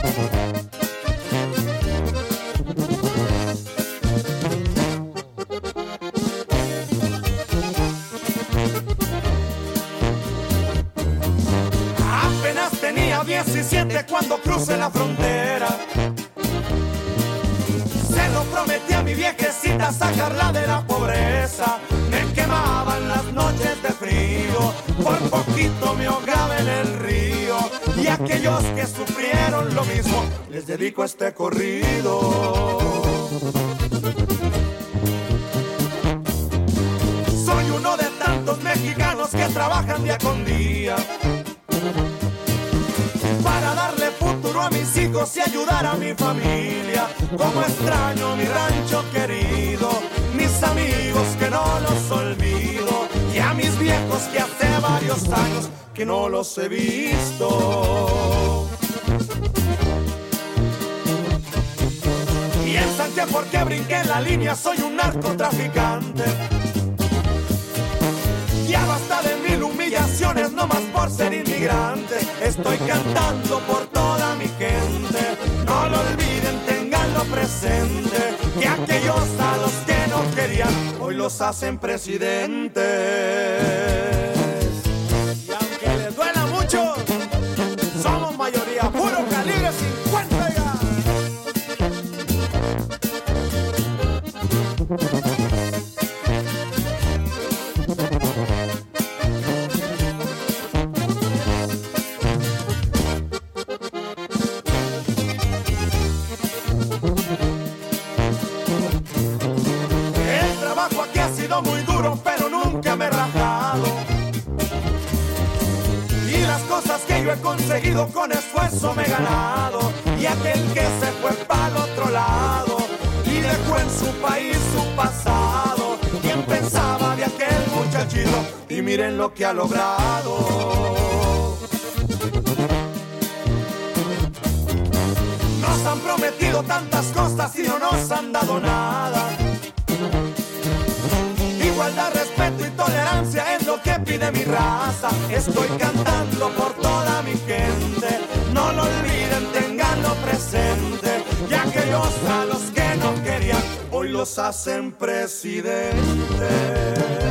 Apenas tenía 17 cuando crucé la frontera. Se lo prometí a mi viejecita, sacarla de la pobreza. Me quemaban las noches de frío, por poquito me ahogaba en el río. Y a aquellos que sufrieron lo mismo, les dedico este corrido. Soy uno de tantos mexicanos que trabajan día con día para darle futuro a mis hijos y ayudar a mi familia. Como extraño mi rancho querido, mis amigos que no los olvido, y a mis viejos que hace varios años que no los he visto. Piensan que porque brinqué la línea soy un narcotraficante. Ya basta de mil humillaciones, no más por ser inmigrante. Estoy cantando por toda mi gente. No lo olviden, tenganlo presente, que aquellos a los que no querían hoy los hacen presidentes. Y aunque les duela mucho, somos mayoría, puro calibre 50 ya. Muy duro, pero nunca me he rajado. Y las cosas que yo he conseguido con esfuerzo me he ganado. Y aquel que se fue para el otro lado y dejó en su país su pasado, ¿quién pensaba de aquel muchachito? Y miren lo que ha logrado. Nos han prometido tantas cosas y no nos han dado nada. Igualdad, respeto y tolerancia es lo que pide mi raza. Estoy cantando por toda mi gente. No lo olviden, tenganlo presente. Y aquellos a los que no querían hoy los hacen presidentes.